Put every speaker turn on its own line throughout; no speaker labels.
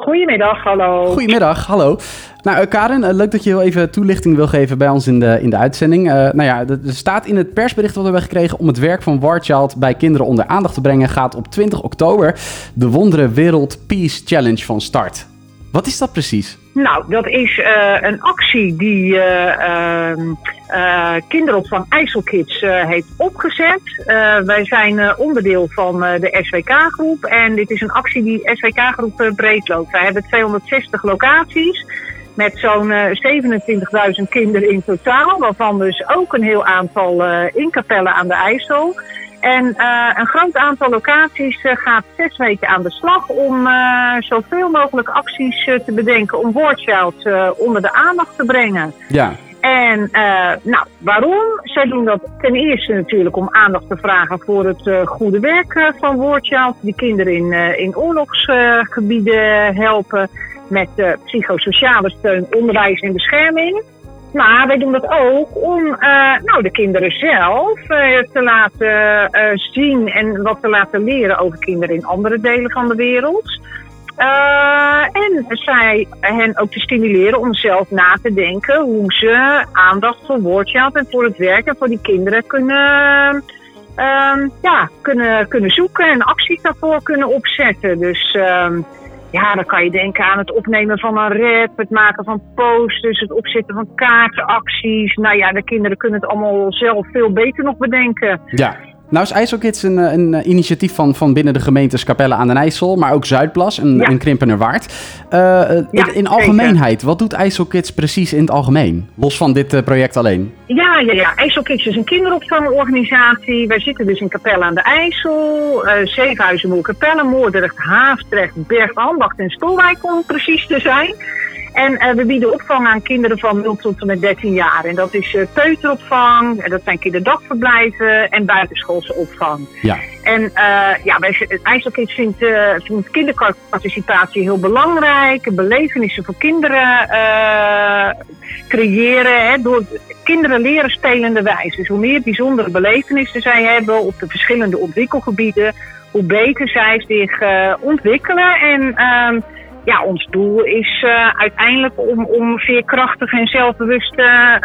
Goedemiddag, hallo.
Goedemiddag, hallo. Nou, Karen, leuk dat je heel even toelichting wil geven bij ons in de uitzending. Er staat in het persbericht wat we hebben gekregen om het werk van War Child bij kinderen onder aandacht te brengen, gaat op 20 oktober de Wondere Wereld Peace Challenge van start. Wat is dat precies?
Nou, dat is een actie die kinderopvang IJsselkids heeft opgezet. Wij zijn onderdeel van de SWK-groep en dit is een actie die SWK-groep breed loopt. Wij hebben 260 locaties met zo'n 27.000 kinderen in totaal, waarvan dus ook een heel aantal in Capelle aan de IJssel. En een groot aantal locaties gaat 6 weken aan de slag om zoveel mogelijk acties te bedenken om War Child onder de aandacht te brengen.
Ja.
En waarom? Zij doen dat ten eerste natuurlijk om aandacht te vragen voor het goede werk van War Child. Die kinderen in oorlogsgebieden helpen met psychosociale steun, onderwijs en bescherming. Maar wij doen dat ook om de kinderen zelf te laten zien en wat te laten leren over kinderen in andere delen van de wereld. En hen ook te stimuleren om zelf na te denken hoe ze aandacht voor War Child en voor het werk en voor die kinderen kunnen zoeken en acties daarvoor kunnen opzetten. Dus dan kan je denken aan het opnemen van een rap, het maken van posters, het opzetten van kaartenacties. Nou ja, de kinderen kunnen het allemaal zelf veel beter nog bedenken.
Ja. Nou is IJsselkids een initiatief van binnen de gemeentes Capelle aan den IJssel, maar ook Zuidplas en Krimpenerwaard. In algemeenheid, wat doet IJsselkids precies in het algemeen? Los van dit project alleen.
Ja. IJsselkids is een kinderopvangorganisatie. Wij zitten dus in Capelle aan de IJssel, Zevenhuizen, Moerkapelle, Moordrecht, Haafdrecht, Bergambacht en Stolwijk om precies te zijn. En we bieden opvang aan kinderen van 0 tot en met 13 jaar. En dat is peuteropvang, dat zijn kinderdagverblijven en buitenschoolse opvang. Ja. En IJsselkids vindt kinderparticipatie heel belangrijk. Belevenissen voor kinderen creëren. Door kinderen leren spelende wijze. Dus hoe meer bijzondere belevenissen zij hebben op de verschillende ontwikkelgebieden, hoe beter zij zich ontwikkelen. En ons doel is uiteindelijk om veerkrachtige en zelfbewuste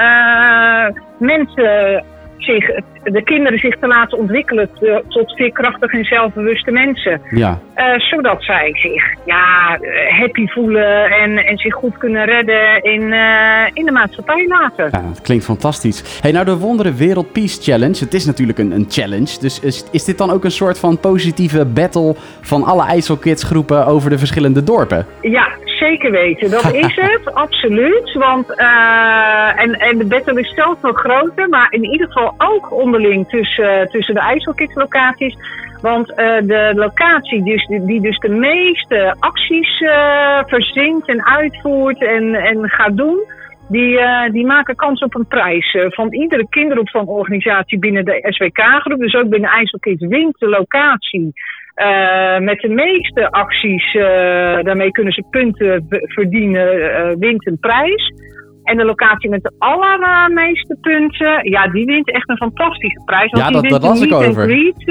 mensen de kinderen zich te laten ontwikkelen tot veerkrachtige en zelfbewuste mensen. Ja. Zodat zij zich happy voelen en zich goed kunnen redden in de maatschappij later.
Ja, dat klinkt fantastisch. Hey, nou de Wondere Wereld Peace Challenge, het is natuurlijk een challenge. Dus is dit dan ook een soort van positieve battle van alle IJsselkids groepen over de verschillende dorpen? Ja,
zeker weten. Dat is het, absoluut. Want en de battle is zelf nog groter, maar in ieder geval ook onderling tussen de IJsselkids locaties. Want de locatie die dus de meeste acties verzint en uitvoert en gaat doen, die maken kans op een prijs. Van iedere kinderopvangorganisatie binnen de SWK-groep, dus ook binnen IJsselkids, wint de locatie met de meeste acties, daarmee kunnen ze punten verdienen, wint een prijs. En de locatie met de allermeeste punten, die wint echt een fantastische prijs.
Want dat las ik over.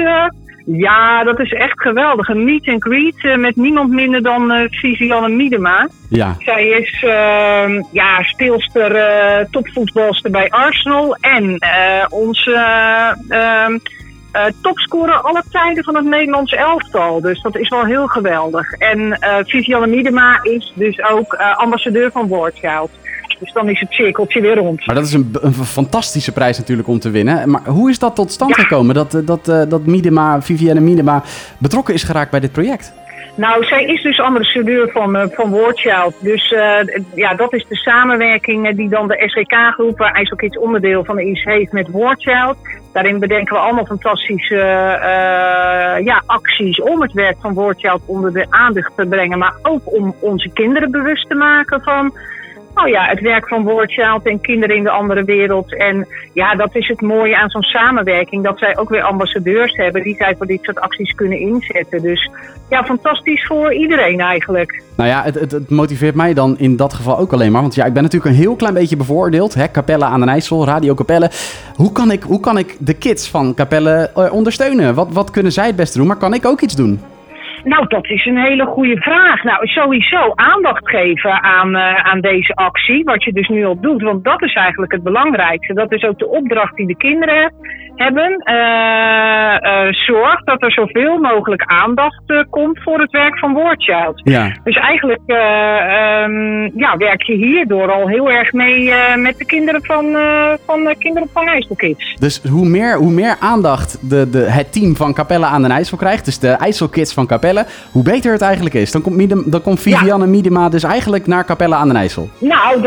Dat is echt geweldig. Een meet and greet met niemand minder dan Vivianne Miedema. Ja. Zij is speelster, topvoetbalster bij Arsenal en onze topscorer alle tijden van het Nederlands elftal. Dus dat is wel heel geweldig. En Vivianne Miedema is dus ook ambassadeur van War Child. Dus dan is het cirkeltje weer rond.
Maar dat is een fantastische prijs natuurlijk om te winnen. Maar hoe is dat tot stand gekomen dat Vivianne Miedema betrokken is geraakt bij dit project?
Nou, zij is dus ambassadeur van War Child. Dus dat is de samenwerking die dan de SWK-groep, waar IJsselkids onderdeel van is, heeft met War Child. Daarin bedenken we allemaal fantastische acties om het werk van War Child onder de aandacht te brengen. Maar ook om onze kinderen bewust te maken van het werk van War Child en kinderen in de andere wereld. En dat is het mooie aan zo'n samenwerking, dat zij ook weer ambassadeurs hebben die zij voor dit soort acties kunnen inzetten. Dus fantastisch voor iedereen eigenlijk.
Nou ja, het motiveert mij dan in dat geval ook alleen maar. Want ik ben natuurlijk een heel klein beetje bevoordeeld. Hè? Capelle aan den IJssel, Radio Capelle. Hoe kan ik de kids van Capelle ondersteunen? Wat kunnen zij het beste doen? Maar kan ik ook iets doen?
Nou, dat is een hele goede vraag. Nou, sowieso aandacht geven aan deze actie, wat je dus nu al doet. Want dat is eigenlijk het belangrijkste. Dat is ook de opdracht die de kinderen hebben. Zorg dat er zoveel mogelijk aandacht komt voor het werk van War Child.
Ja.
Dus eigenlijk werk je hierdoor al heel erg mee met de kinderen van Kinderopvang IJsselkids.
Dus hoe meer aandacht het team van Capelle aan den IJssel krijgt, dus de IJsselkids van Capelle, hoe beter het eigenlijk is. Dan komt Vivianne Miedema dus eigenlijk naar Capelle aan den IJssel.
Nou,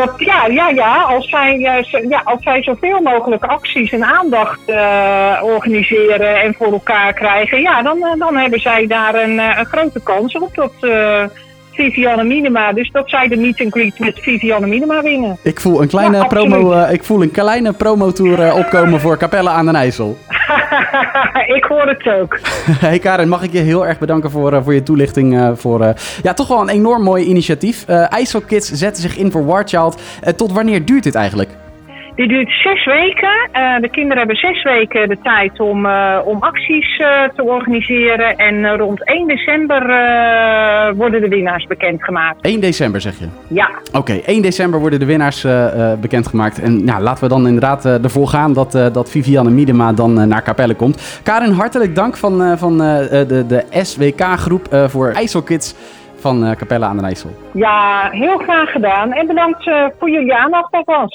als zij zoveel mogelijk acties en aandacht organiseren en voor elkaar krijgen, ja, dan hebben zij daar een grote kans op dat Vivianne Miedema, dus dat zij de meet and greet met Vivianne Miedema winnen.
Ik voel een kleine promotour opkomen voor Capelle aan den IJssel.
Ik hoor het ook.
Hey Karin, mag ik je heel erg bedanken voor je toelichting. Toch wel een enorm mooi initiatief. IJsselkids zetten zich in voor War Child. Tot wanneer duurt dit eigenlijk?
Die duurt 6 weken. De kinderen hebben 6 weken de tijd om acties te organiseren. En rond 1 december worden de winnaars bekendgemaakt.
1 december zeg je?
Ja.
Oké, 1 december worden de winnaars bekendgemaakt. En laten we dan inderdaad ervoor gaan dat Vivianne Miedema dan naar Capelle komt. Karin, hartelijk dank van de SWK-groep voor IJsselkids van Capelle aan den IJssel.
Ja, heel graag gedaan. En bedankt voor jullie aandacht alvast.